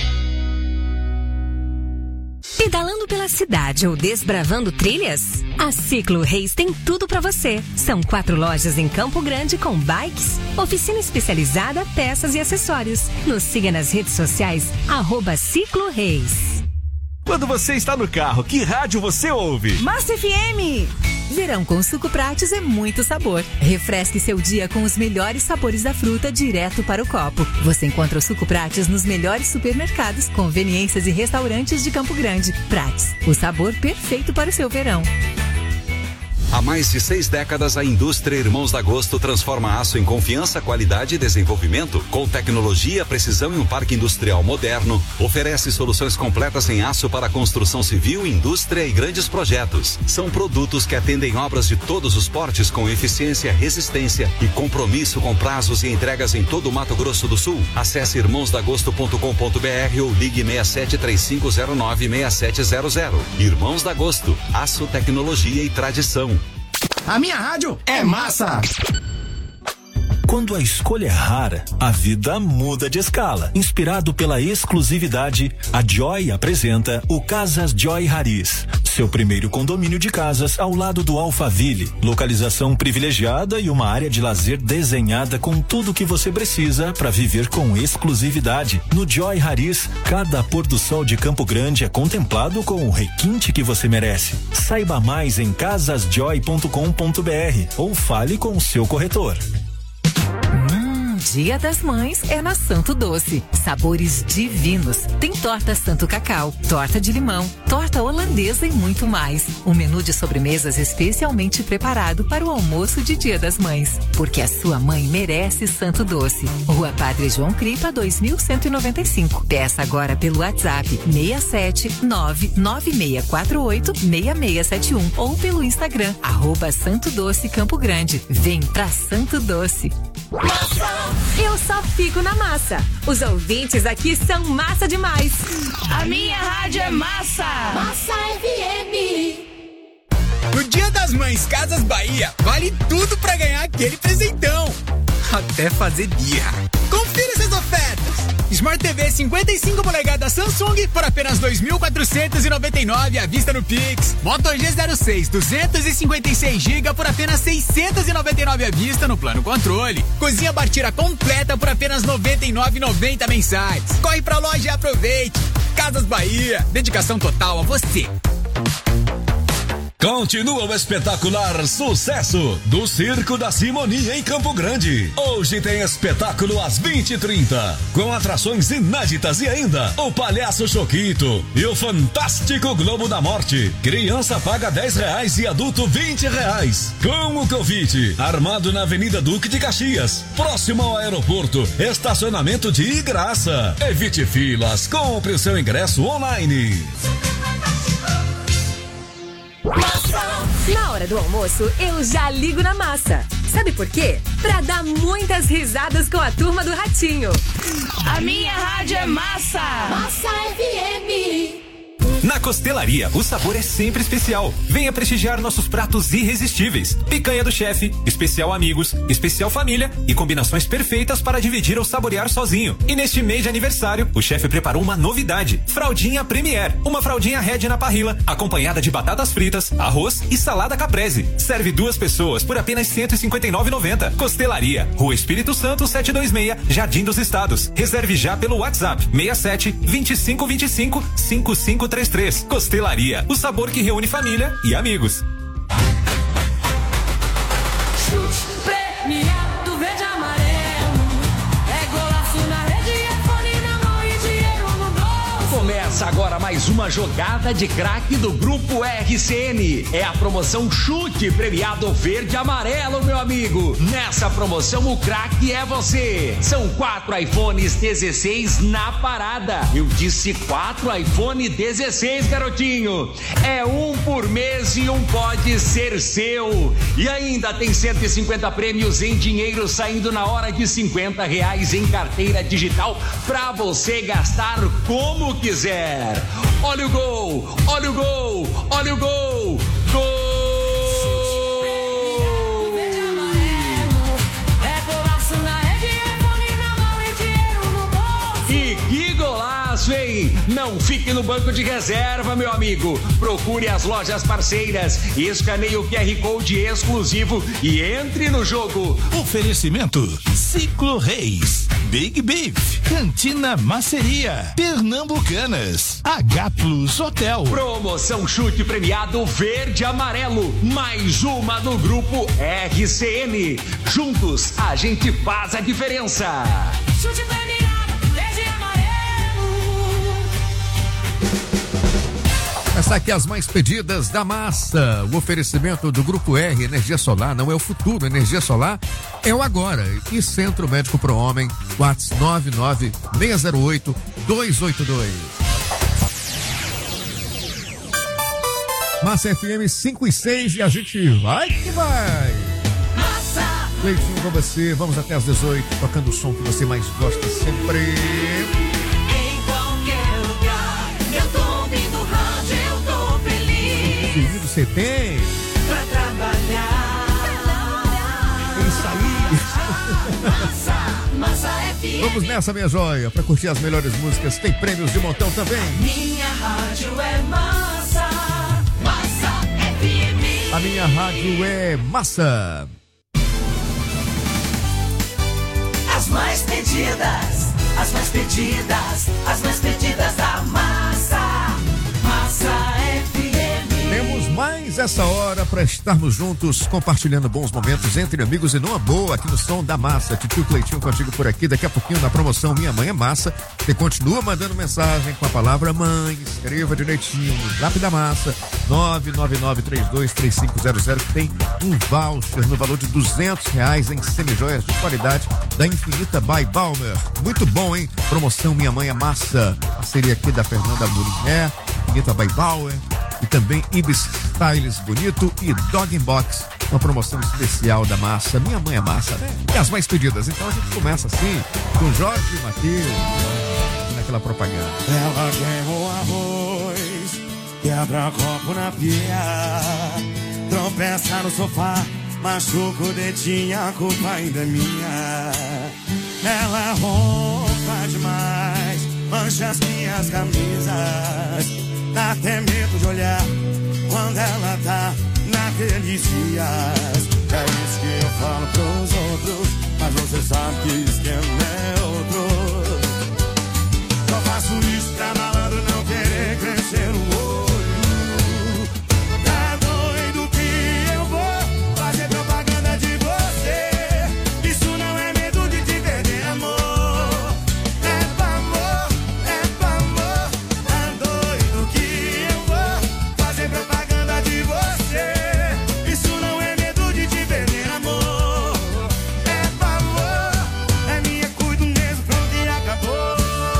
Pedalando pela cidade ou desbravando trilhas? A Ciclo Reis tem tudo para você. São 4 lojas em Campo Grande com bikes, oficina especializada, peças e acessórios. Nos siga nas redes sociais, @Ciclo Reis. Quando você está no carro, que rádio você ouve? Massa FM. Verão com Suco Prates é muito sabor. Refresque seu dia com os melhores sabores da fruta direto para o copo. Você encontra o Suco Prates nos melhores supermercados, conveniências e restaurantes de Campo Grande. Prates, o sabor perfeito para o seu verão. Há mais de 6 décadas, a indústria Irmãos da Gosto transforma aço em confiança, qualidade e desenvolvimento. Com tecnologia, precisão e um parque industrial moderno, oferece soluções completas em aço para construção civil, indústria e grandes projetos. São produtos que atendem obras de todos os portes com eficiência, resistência e compromisso com prazos e entregas em todo o Mato Grosso do Sul. Acesse irmãosdagosto.com.br ou ligue 6735096700. Irmãos da Gosto, aço, tecnologia e tradição. A minha rádio é massa. Quando a escolha é rara, a vida muda de escala. Inspirado pela exclusividade, a Joy apresenta o Casas Joy Haris, seu primeiro condomínio de casas ao lado do Alphaville. Localização privilegiada e uma área de lazer desenhada com tudo que você precisa para viver com exclusividade. No Joy Haris, cada pôr do sol de Campo Grande é contemplado com o requinte que você merece. Saiba mais em casasjoy.com.br ou fale com o seu corretor. Dia das Mães é na Santo Doce. Sabores divinos. Tem torta Santo Cacau, torta de limão, torta holandesa e muito mais. Um menu de sobremesas especialmente preparado para o almoço de Dia das Mães. Porque a sua mãe merece Santo Doce. Rua Padre João Cripa, 2195. Peça agora pelo WhatsApp 67996486671 ou pelo Instagram @Santo Doce Campo Grande. Vem pra Santo Doce. Eu só fico na massa. Os ouvintes aqui são massa demais. A minha rádio é massa. Massa FM. No Dia das Mães Casas Bahia, vale tudo pra ganhar aquele presentão. Até fazer birra. Confira essas ofertas. Smart TV 55 polegadas Samsung por apenas 2.499 à vista no Pix. Moto G06 256 GB por apenas 699 à vista no plano controle. Cozinha Bartira completa por apenas 99,90 mensais. Corre pra loja e aproveite. Casas Bahia, dedicação total a você. Continua o espetacular sucesso do Circo da Simoninha em Campo Grande. Hoje tem espetáculo às 20h30, com atrações inéditas e ainda o Palhaço Choquito e o Fantástico Globo da Morte. Criança paga R$10 e adulto R$20. Com o Covid, armado na Avenida Duque de Caxias, próximo ao aeroporto, estacionamento de graça. Evite filas, compre o seu ingresso online. Na hora do almoço, eu já ligo na massa. Sabe por quê? Pra dar muitas risadas com a turma do Ratinho. A minha rádio é massa. Massa FM. Na Costelaria, o sabor é sempre especial. Venha prestigiar nossos pratos irresistíveis. Picanha do chefe, especial amigos, especial família e combinações perfeitas para dividir ou saborear sozinho. E neste mês de aniversário, o chefe preparou uma novidade: fraldinha Premier, uma fraldinha Red na parrilla, acompanhada de batatas fritas, arroz e salada caprese. Serve 2 pessoas por apenas R$159,90. Costelaria, Rua Espírito Santo 726, Jardim dos Estados. Reserve já pelo WhatsApp 67 2525 5533. Costelaria, o sabor que reúne família e amigos. Chute premiado verde e amarelo. É golaço na rede, iPhone na mão e dinheiro no bolso. Começa agora mais uma jogada de craque do Grupo RCN. É a promoção Chute Premiado Verde e Amarelo, meu amigo. Nessa promoção o craque é você. São 4 iPhones 16 na parada. Eu disse 4 iPhone 16, garotinho. É um por mês e um pode ser seu. E ainda tem 150 prêmios em dinheiro saindo na hora de R$50 em carteira digital pra você gastar como quiser. Olha o gol, olha o gol, olha o gol, gol! E que golaço, hein? Não fique no banco de reserva, meu amigo. Procure as lojas parceiras, escaneie o QR Code exclusivo e entre no jogo. Oferecimento Ciclo Reis, Big Beef, Cantina Maceria, Pernambucanas, H Plus Hotel. Promoção Chute Premiado Verde e Amarelo. Mais uma no Grupo RCN. Juntos a gente faz a diferença. Chute premiado verde e amarelo. Essa aqui é as mais pedidas da massa. O oferecimento do Grupo R, energia solar não é o futuro, energia solar é o agora. E Centro Médico Pro Homem, WhatsApp 99608-282. Massa FM 5 e 6 e a gente vai que vai. Massa. Leitinho com você, vamos até às 18, tocando o som que você mais gosta sempre. Querido, você tem pra trabalhar. Isso aí. Massa FM. Vamos nessa, minha joia, pra curtir as melhores músicas. Tem prêmios de montão também. Minha rádio é massa. Massa FM. A minha rádio é massa. As mais pedidas, as mais pedidas, as mais pedidas da massa. Massa FM. Temos mais essa hora para estarmos juntos, compartilhando bons momentos entre amigos e numa boa aqui no Som da Massa. Titio Cleitinho contigo por aqui. Daqui a pouquinho na promoção Minha Mãe é Massa. Você continua mandando mensagem com a palavra mãe. Escreva direitinho no Zap da Massa 999323500, que tem um voucher no valor de R$200 em semijoias de qualidade da Infinita by Balmer. Muito bom, hein? Promoção Minha Mãe é Massa. Parceria aqui da Fernanda Muriné, Infinita by Balmer. E também Ibis Styles Bonito e Dog Box, uma promoção especial da Massa. Minha Mãe é Massa, né? E as mais pedidas. Então a gente começa assim, com Jorge e Matheus, naquela propaganda. Ela queimou arroz, quebra copo na pia, tropeça no sofá, machuca o dedinho, a culpa ainda é minha. Ela ronca demais, mancha as minhas camisas, dá até medo de olhar quando ela tá naqueles dias. É isso que eu falo pros outros, mas você sabe que o esquema é outro. Só faço isso pra malandro não querer crescer o olho. Tá doido que eu vou fazer propaganda de você. Isso não é medo de te perder, amor. É pavor, é pavor. Tá doido que eu vou fazer propaganda de você. Isso não é medo de te perder, amor. É pavor, é minha, cuido mesmo, pronto e acabou.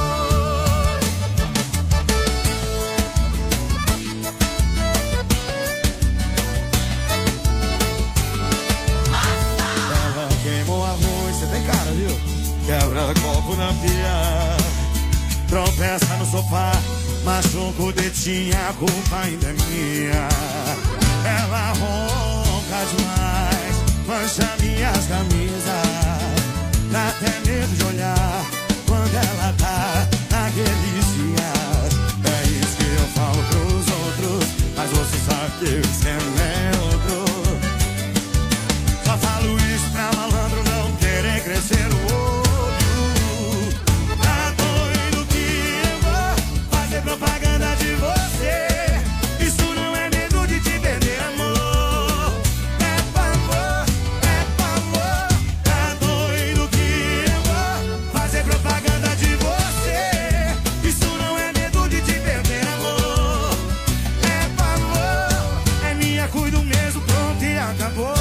Ela queimou arroz, você tem cara, viu? Quebra copo na pia, tropeça no sofá, machuca o dedinho, a culpa ainda é minha. Ela ronca demais, mancha minhas camisas, dá até medo de olhar quando ela tá naqueles dias. É isso que eu falo pros outros, mas você sabe que o esquema é outro. Só falo isso pra malandro não querer crescer o olho. Tá doido que eu vou fazer propaganda de você. Isso não é medo de te perder, amor. É pavor, é pavor. Tá doido que eu vou fazer propaganda de você. Isso não é medo de te perder, amor. É pavor, é minha, cuido mesmo, pronto e acabou.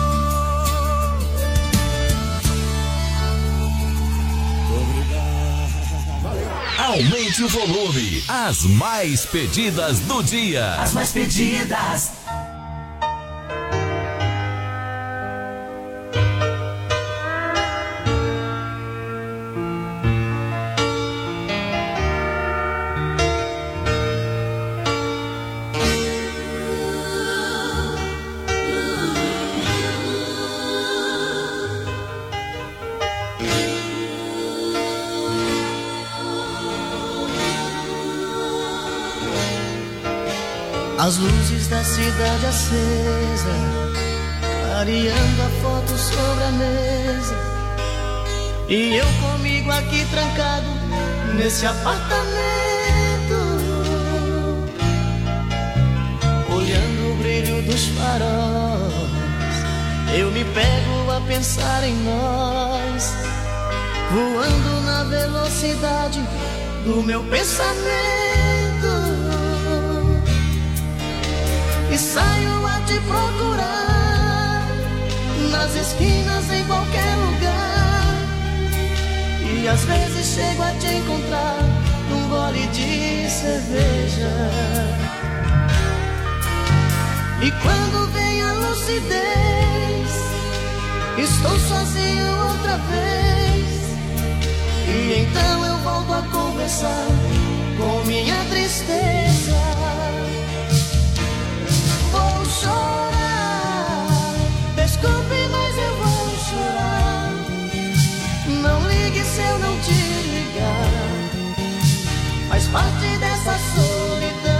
Aumente o volume. As mais pedidas do dia. As mais pedidas. As luzes da cidade acesa, clareando a foto sobre a mesa. E eu comigo aqui trancado nesse apartamento, olhando o brilho dos faróis. Eu me pego a pensar em nós, voando na velocidade do meu pensamento. E saio a te procurar nas esquinas, em qualquer lugar. E às vezes chego a te encontrar num gole de cerveja. E quando vem a lucidez, estou sozinho outra vez. E então eu volto a conversar com minha tristeza. Vou chorar, desculpe, mas eu vou chorar. parte dessa solidão.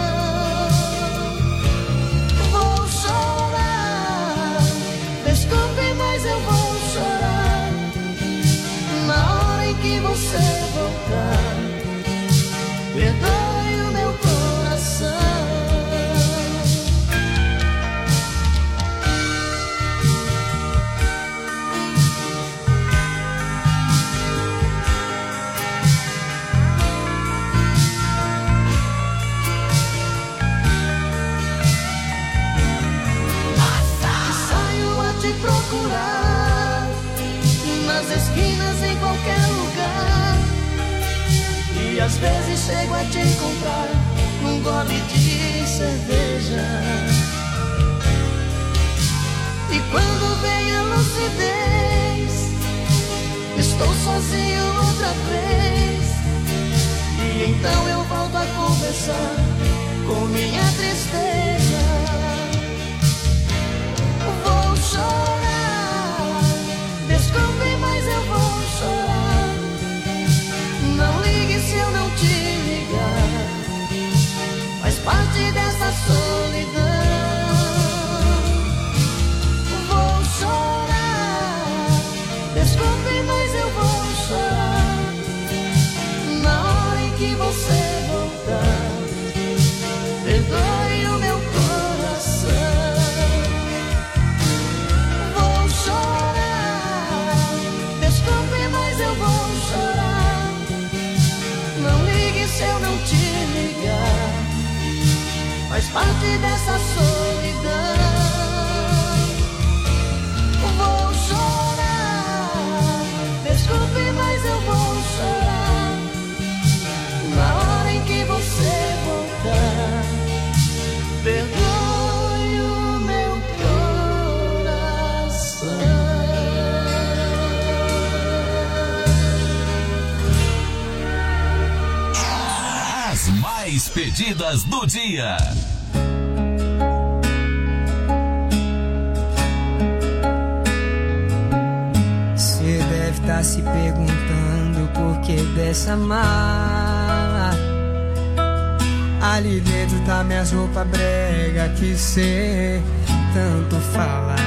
Vou chorar, desculpe, mas eu vou chorar na hora em que você voltar. Perdoe o meu coração. Procurar nas esquinas, em qualquer lugar, e às vezes chego a te encontrar num gole de cerveja. E quando vem a lucidez, estou sozinho outra vez, e então eu volto a conversar com minha tristeza. Vou chorar, desculpe, mas eu vou chorar. Não ligue se eu não te ligar, faz parte dessa solidão. Vou chorar, desculpe, mas eu vou chorar na hora em que você voltar. Perdoe o meu coração. Se eu não te ligar, faz parte dessa solidão. Vou chorar, desculpe, mas eu vou chorar na hora em que você voltar. Perdoe o meu coração. Mais pedidas do dia. Você deve estar se perguntando por que dessa mala. Ali dentro tá minhas roupas brega que cê tanto fala.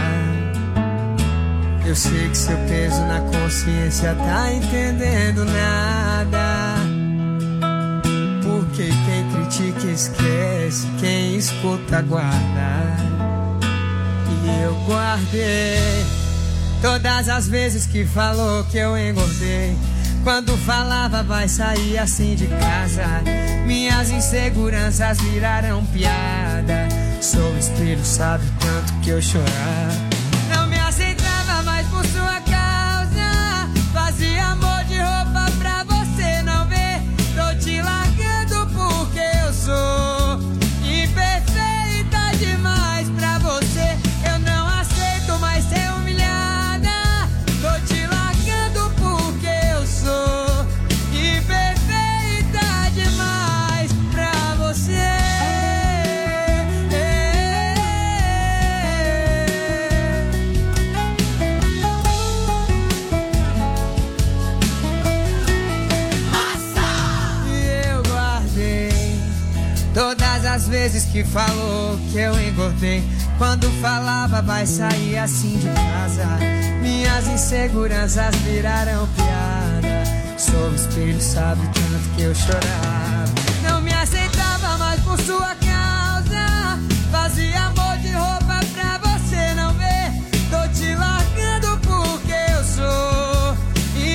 Eu sei que seu peso na consciência tá entendendo nada. Porque quem critica esquece, quem escuta guarda. E eu guardei todas as vezes que falou que eu engordei. Quando falava vai sair assim de casa, minhas inseguranças viraram piada. Sou espelho, sabe o tanto que eu chorava. Não me aceitava mais por sua causa, fazia amor de roupa pra você não ver. Tô te largando porque eu sou imperfeita demais pra você. Eu não aceito mais ser humilhada. Tô te largando porque eu sou imperfeita demais pra você. Todas as vezes que falou que eu engordei, quando falava vai sair assim de casa, minhas inseguranças viraram piada. Sou espelho, sabe o tanto que eu chorava. Não me aceitava mais por sua cara.